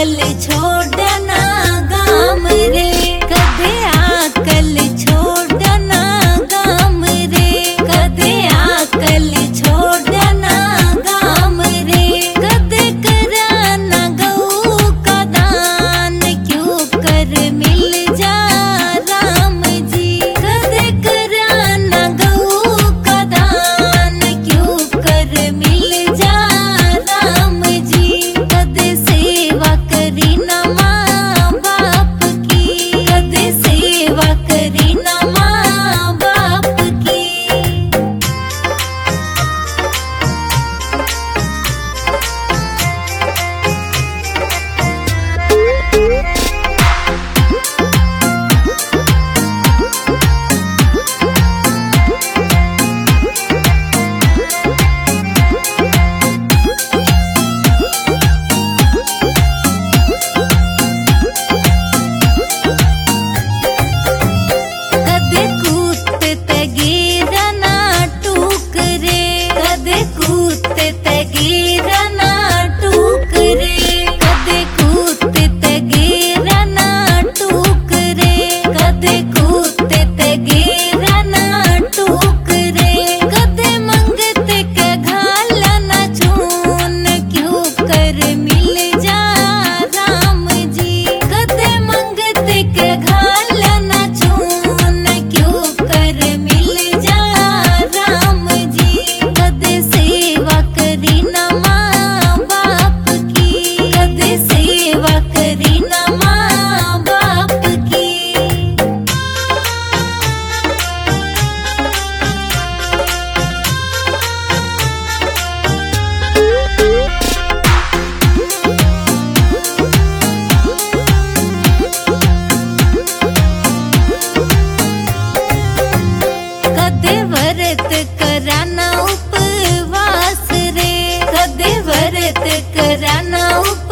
आकल छोड़ना गाम रे, कदे आकल छोड़ना गाम रे, कदे आकल छोड़ना गाम रे, कदे कराना गऊ का दान क्यों कर मिल जा राम जी, कदे कराना गऊ का दान क्यों कर मिल जा राम जी, कदे सेवा करी ना माँ बाप की, कदे सेवा करी ना माँ बाप की। कदे कूदते तगीरा ना टूक रे, कदे कूदते तगीरा ना टूक रे, कदे कूदते तगीरा ना टूक रे, कदे कूदते तगीरा ना टूक रे, कदे मंगते के घाला ना चून क्यों कर मिल जा राम जी, कदे मंगते के घाला ना चून क्यों कर मिल जा राम जी, कदे सेवा करी ना माँ बाप की, कदे सेवा करी ना माँ बाप की। कदे व्रत कराना उपवास रे, कदे व्रत कराना उपवास